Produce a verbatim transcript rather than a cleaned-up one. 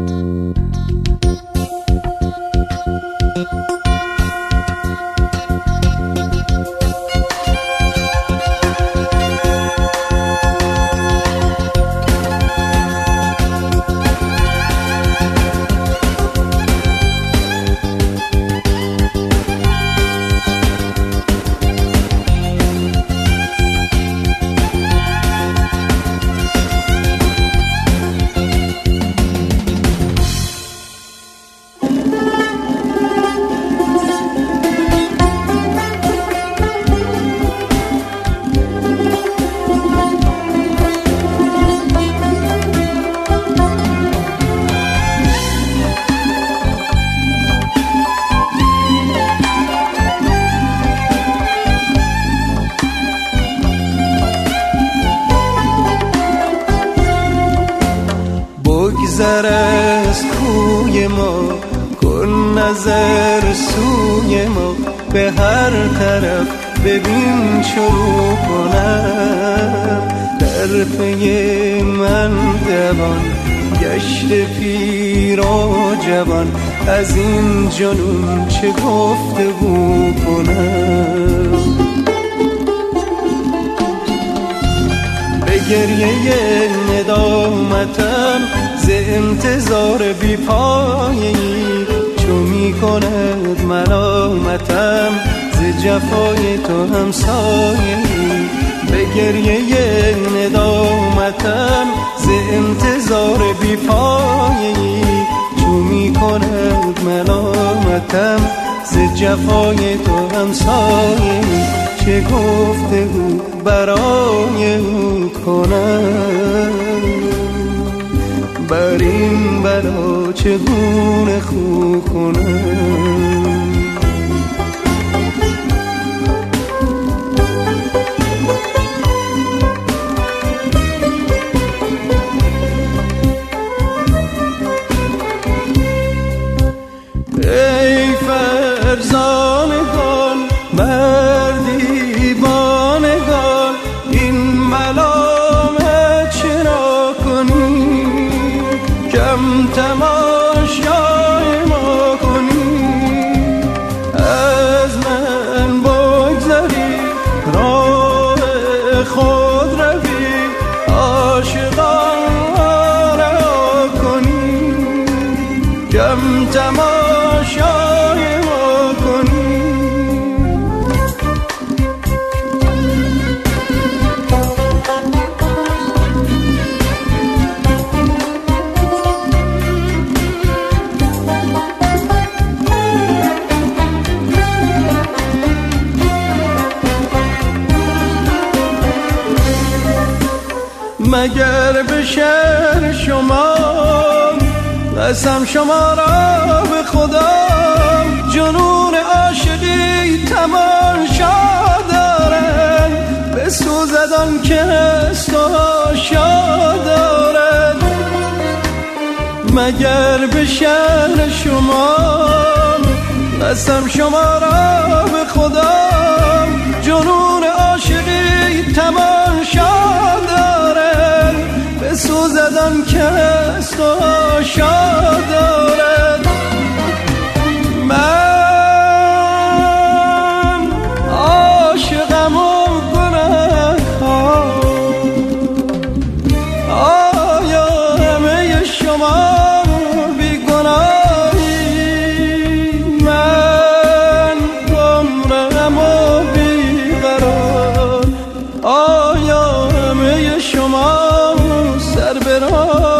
بگذر از کوی ما، کن نظر سوی ما، به هر طرف ببین شروع کنم. در پی من دوان گشت پیر و جوان، از این جنون چه گفتگو کنم. به گریه ندامتم ز انتظار بی پایه‌ای، چو می کند ملامتم ز جفای تو همسایه‌ای. به گریه ندامتم ز انتظار بی پایه‌ای، چو می کند ملامتم ز جفای تو همسایه‌ای. چه گفتگو برای او کنم، بر این بلا چگونه خو کنم. ای فرزانگان مردی بانگان، این ملامت چرا کنی؟ کم تماشای ما کنی. از من بگذری راه خود روی، عاشقان را کنی. کم تماشای ما کنی. مگر به شعر شما قسم شما را به خدا، جنون عاشقی تماشا دارد، بسوزد آن که است و آشا دارد. مگر به شعر شما قسم شما را به خدا، جنون عاشقی تماشا دارد، بسوزد آن که است و آشا دارد. من عاشقم و گناه ها، آیا همه شما بی گناهی؟ من گمرهم و بی قرار، آیا همه شما سر به راه